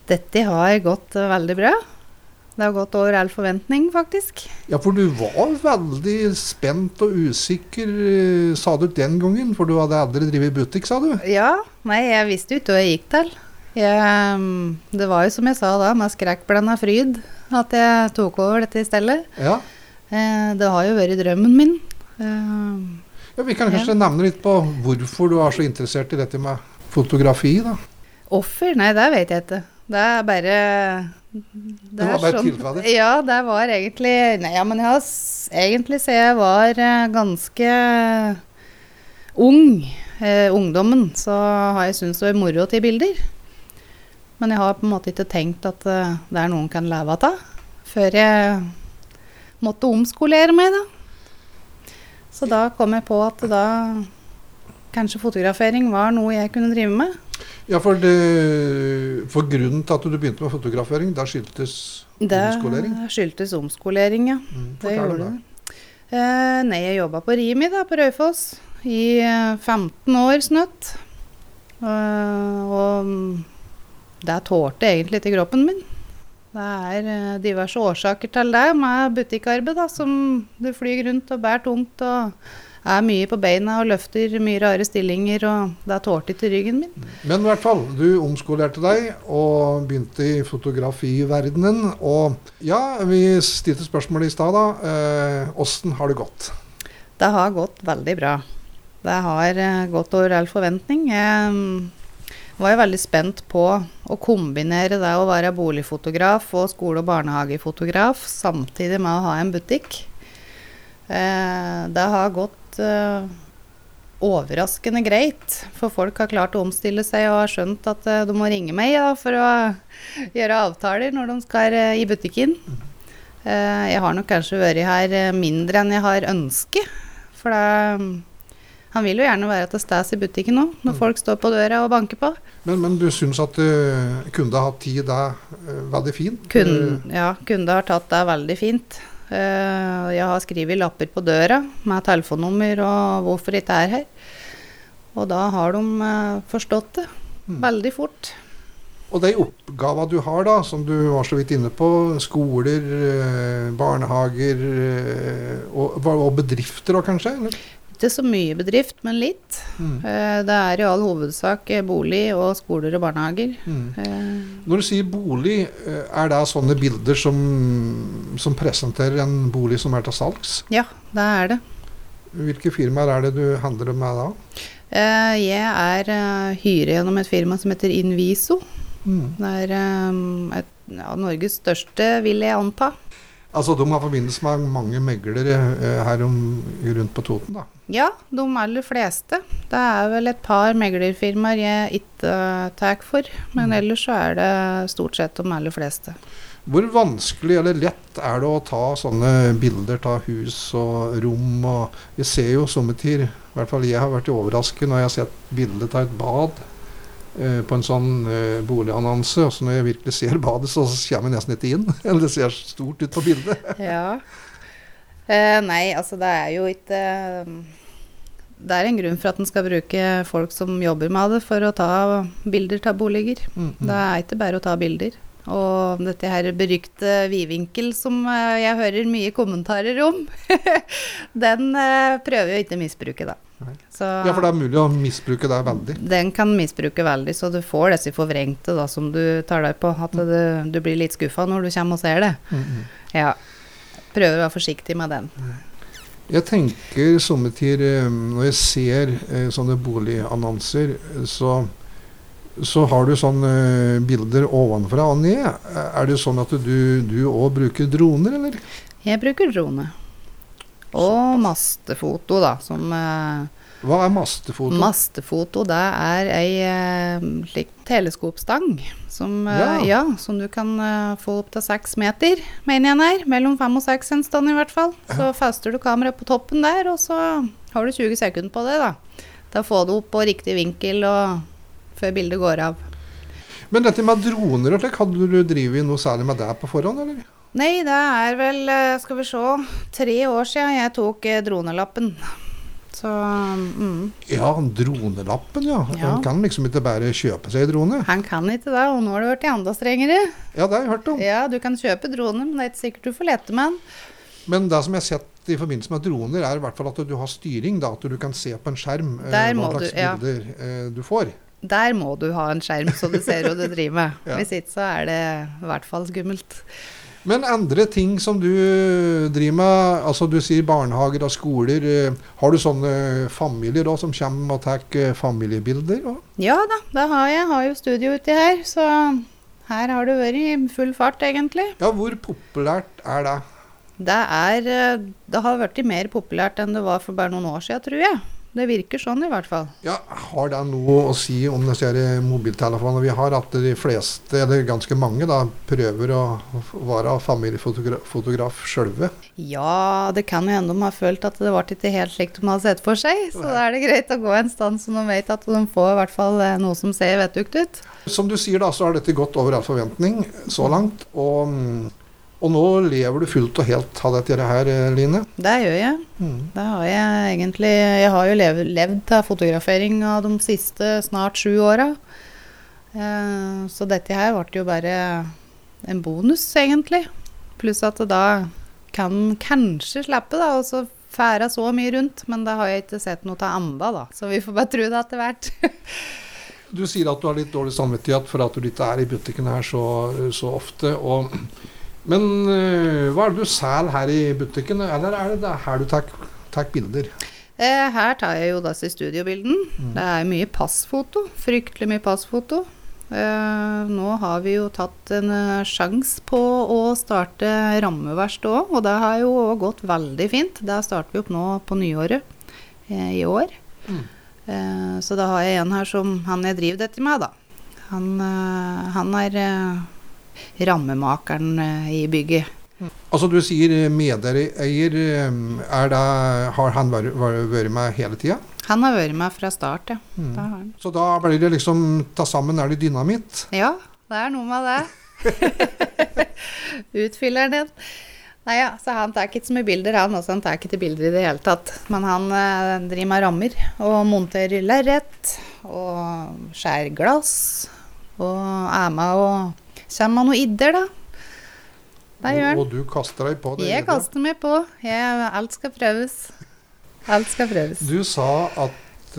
Dette har gått veldig bra. Det har gått over all forventning, faktisk. Ja, for du var veldig spent og usikker, sa du den gangen, for du hadde aldri drevet butikk, sa du? Ja, nei, jeg visste jo ikke hva jeg gikk til. Det var jo som jeg sa da, med skrekkblandet fryd, at jeg tok over dette i stedet. Ja. Det har jo vært drømmen min. Ja, vi kan kanskje nevne litt på hvorfor du er så interessert i dette med fotografi, da. Offer? Nei, det vet jeg ikke. Det er bare... Det var bare tilfellet? Ja, det var egentlig... Nei, ja, men egentlig så jeg var ganske ung. Ungdommen, så har jeg syntes det var moro til bilder. Men jeg har på en måte ikke tenkt at det er noen kan leve av, før jeg måtte omskolere meg, da. Så da kom jeg på at da kanskje fotografering var noe jeg kunne drive med. Ja, for grunnen til at du begynte med fotografering, da skyldtes omskolering? Det skyldtes omskolering, ja. Det gjorde det. Nei, jeg jobbet på Rimi da, på Raufoss, i 15 år snøtt. Og det tålte egentlig til kroppen min. Det er diverse årsaker til det, med butikkarbeid da, som du flyr rundt og bærer tungt, og er mye på beina og løfter mye rare stillinger, og det tålte ikke ryggen min. Men i hvert fall, du omskolerte deg og begynte i fotografiverdenen, og ja, vi stilte spørsmålet i sted da. Hvordan har det gått? Det har gått veldig bra. Det har gått over all forventning. Jeg var jo veldig spent på å kombinere det å være boligfotograf og skole- og barnehagefotograf, samtidig med å ha en butikk. Det har gått overraskende greit, for folk har klart å omstille seg og har skjønt at de må ringe meg da, for å gjøre avtaler når de skal i butikken. Jeg har nok kanskje vært her mindre enn jeg har ønsket, for han vil jo gjerne være til stede i butikken nå, når folk står på døra og banker på. Men du synes at kunde har tid det veldig fint? Kunde har tatt det veldig fint. Jeg har skrivet lapper på døra med telefonnummer og hvorfor jeg ikke er her. Og da har de forstått det veldig fort. Og de oppgaver du har da, som du var så vidt inne på, skoler, barnehager og bedrifter da kanskje, eller? Ikke så mye bedrift, men litt. Det er i all hovedsak bolig og skoler og barnehager. Når du sier bolig, er det sånne bilder som presenterer en bolig som er til salgs? Ja, det er det. Hvilke firmaer er det du handler med da? Jeg er hyre gjennom et firma som heter Inviso. Det er Norges største, vil jeg anta. Altså, de har forbindelse med mange meglere her rundt på Toten, da? Ja, de aller fleste. Det er vel et par meglerfirmaer jeg ikke tar for, men ellers så er det stort sett de aller fleste. Hvor vanskelig eller lett er det å ta sånne bilder av hus og rom? Og jeg ser jo sommetider, i hvert fall jeg har vært overrasket når jeg har sett bilder av et bad på en sånn boligannonse, og så når jeg virkelig ser badet, så kommer jeg nesten ikke inn. Eller det ser stort ut på bildet. Ja. Nei, altså det er jo ikke... Det er en grunn for at den skal bruke folk som jobber med det for å ta bilder av boliger. Det er ikke bare å ta bilder. Og dette her berykte vidvinkel som jeg hører mye kommentarer om, den prøver jeg ikke å misbruke da. Så, ja, for det er mulig å misbruke det veldig. Den kan misbruke veldig, så du får disse forvrengte da, som du tar deg på, at du blir litt skuffet når du kommer og ser det. Ja, prøver å være forsiktig med den. Jeg tenker sommetider, når jeg ser sånne boligannonser, så har du sånne bilder ovenfra og ned. Er det sånn at du også bruker droner, eller? Jeg bruker drone. Og mastefoto da, som... Hva er mastefoto? Mastefoto, det er en slik teleskopstang som, som du kan få opp til 6 meter, mener jeg den er, mellom 5 og 6 en stand i hvert fall. Så fester du kameraet på toppen der, og så har du 20 sekunder på det da. Da får du opp på riktig vinkel og før bildet går av. Men dette med droner, hadde du drivet noe særlig med det på forhånd, eller? Nei, det er vel, skal vi se, 3 år siden jeg tok dronelappen. Så, Ja, dronelappen, ja. Ja. Han kan liksom ikke bare kjøpe seg drone. Han kan ikke det, og nå har det vært enda strengere. Ja, det har jeg hørt om. Ja, du kan kjøpe drone, men det er ikke sikkert du får lete med den. Men det som jeg har sett i forbindelse med droner, er i hvert fall at du har styring, da, at du kan se på en skjerm Der hva må slags du, ja. bilder du får. Der må du ha en skjerm, så du ser hva du driver med. Ja. Hvis ikke så er det i hvert fall skummelt. Men andre ting som du driver med, altså du sier barnehager og skoler, har du sånne familier da, som kommer og tar familiebilder? Da? Ja da, det har jeg. Jeg har jo studio uti her, så her har det vært i full fart egentlig. Ja, hvor populært er det? Det har vært mer populært enn det var for bare noen år siden, tror jeg. Det virker sånn i hvert fall. Ja, har det noe å si om disse mobiltelefonene vi har, at de fleste, eller ganske mange, da, prøver å være familiefotograf selve? Ja, det kan jo hende de har følt at det var ikke helt slik de hadde sett for seg, så da er det greit å gå en stand så de vet at de får i hvert fall noe som ser vettugt ut. Som du sier da, så har dette gått over all forventning så langt, og nå lever du fullt og helt av dette her, Line? Det gjør jeg. Det har jeg egentlig. Jeg har jo levd av fotografering av de siste snart 7 åra. Så dette her ble jo bare en bonus, egentlig. Pluss at det da kan kanskje slippe da, og så fære så mye rundt. Men det har jeg ikke sett noe til enda da, så vi får bare tro det etter hvert. Du sier at du har litt dårlig samvittighet for at du ikke er i butikken her så ofte, men hva er det du selger her i butikken, eller er det her du tar bilder? Her tar jeg jo disse studiobilden. Det er mye passfoto, fryktelig mye passfoto. Nå har vi jo tatt en sjans på å starte rammeverst også, og det har jo også gått veldig fint. Det starter vi opp nå på nyåret i år. Så da har jeg en her som han jeg driver dette med da. Han er rammemakeren i bygget. Altså du sier medeier, har han vært med hele tiden? Han har vært med fra start, ja. Det har han. Så da blir det liksom, ta sammen er det dynamitt? Ja, det er noe med det. Utfyller den. Nei ja, så han tar ikke så mye bilder, han tar ikke bilder i det hele tatt. Men han driver med rammer, og monterer lerret, og skjærer glass, og er med og kommer noen idder da. Det gjør han. Og du kaster deg på det? Jeg kaster meg på. Alt skal prøves. Alt skal prøves. Du sa at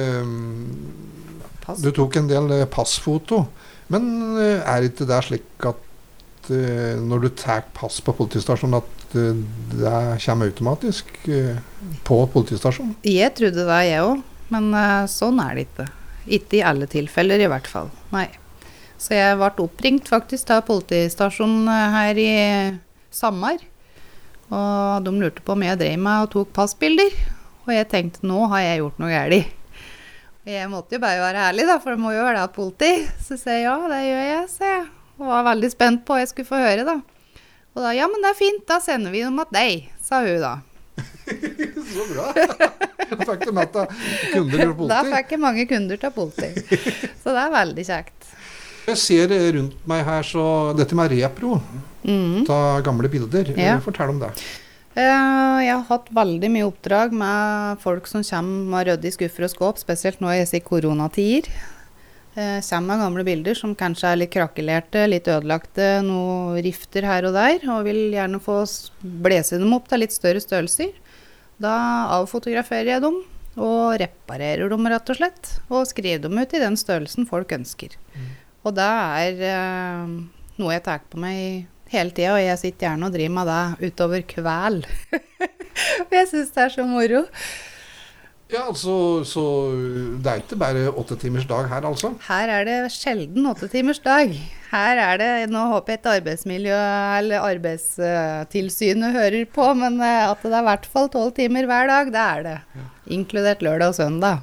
du tok en del passfoto. Men er ikke det slik at når du tar pass på politistasjonen, at det kommer automatisk på politistasjonen? Jeg trodde det, jeg også. Men sånn er det ikke. Ikke i alle tilfeller i hvert fall. Nei. Så jeg ble oppringt faktisk av politistasjonen her i Samar. Og de lurte på om jeg drev med og tok passbilder. Og jeg tenkte, nå har jeg gjort noe galt. Jeg måtte jo bare være ærlig da, for det må jo være det av politi. Så sa jeg, ja, det gjør jeg, sa jeg. Og var veldig spent på hva jeg skulle få høre da. Og da, ja, men det er fint, da sender vi dem til deg, sa hun da. Så bra. Da fikk du med deg kunder til politi. Da fikk jeg mange kunder til politi. Så det er veldig kjekt. Jeg ser rundt meg her, så dette med repro, ta gamle bilder, fortell om det. Jeg har hatt veldig mye oppdrag med folk som kommer med rydde i skuffer og skåp, spesielt nå i koronatider. Kommer med gamle bilder som kanskje er litt krakelerte, litt ødelagte, noen rifter her og der, og vil gjerne få blæse dem opp til litt større størrelser. Da avfotograferer jeg dem, og reparerer dem rett og slett, og skriver dem ut i den størrelsen folk ønsker. Og det er noe jeg tar på meg hele tiden, og jeg sitter gjerne og driver med det utover kvel. Og jeg synes det er så moro. Ja, altså, så det er ikke bare 8 timers dag her, altså? Her er det sjelden 8 timers dag. Her er det, nå håper jeg ikke arbeidsmiljø eller arbeidstilsynet hører på, men at det er i hvert fall 12 timer hver dag, det er det. Ja. Inkludert lørdag og søndag.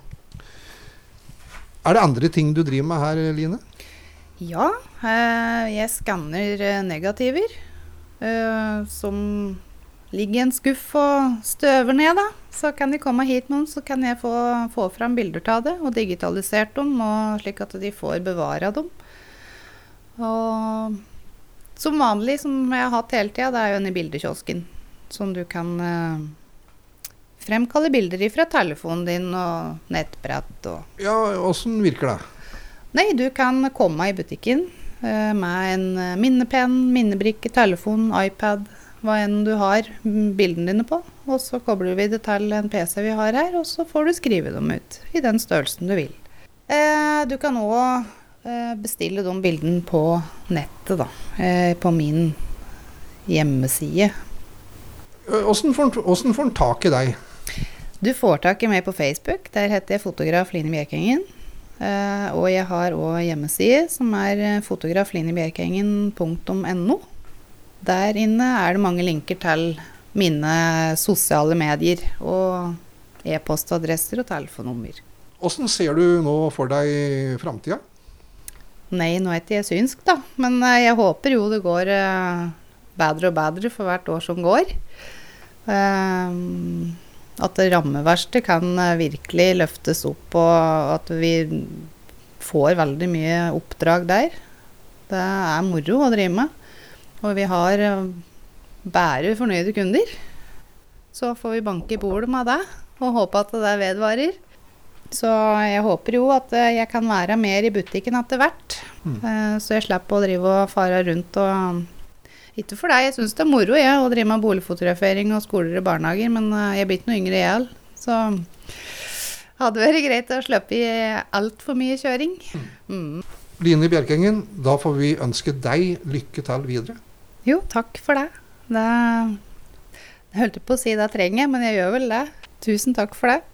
Er det andre ting du driver med her, Line? Ja, jeg skanner negativer som ligger i en skuff og støver ned da. Så kan de komme hit noen, så kan jeg få fram bilder av det og digitalisert dem, og slik at de får bevare dem. Og som vanlig, som jeg har hatt hele tiden, det er jo en i bildekiosken, som du kan fremkalle bilder fra telefonen din og nettbrett og Ja, hvordan virker det? Nei, du kan komme i butikken med en minnepenn, minnebrikke, telefon, iPad, hva enn du har bildene dine på. Og så kobler vi det til en PC vi har her, og så får du skrive dem ut i den størrelsen du vil. Du kan også bestille de bildene på nettet da, på min hjemmeside. Hvordan får en tak i deg? Du får tak i meg på Facebook, der heter jeg fotograf Line Bjerkengen. Og jeg har også hjemmeside som fotograflinebjerkengen.no. Der inne det mange linker til mine sosiale medier og e-postadresser og telefonnummer. Hvordan ser du nå for deg fremtiden? Nei, nå ikke jeg synsk da, men jeg håper jo det går bedre og bedre for hvert år som går. At det rammeverste kan virkelig løftes opp, og at vi får veldig mye oppdrag der. Det moro å drive med, og vi har bare fornøyde kunder. Så får vi banke i bordet med det, og håpe at det vedvarer. Så jeg håper jo at jeg kan være mer i butikken etter hvert, så jeg slipper å drive og fare rundt og... Ikke for deg, jeg synes det moro å drive med boligfotografering og skoler og barnehager, men jeg blir ikke noe yngre igjen, så hadde det vært greit å slippe i alt for mye kjøring. Line Bjerkengen, da får vi ønske deg lykke til videre. Jo, takk for det. Jeg holdt på å si det trenger jeg, men jeg gjør vel det. Tusen takk for det.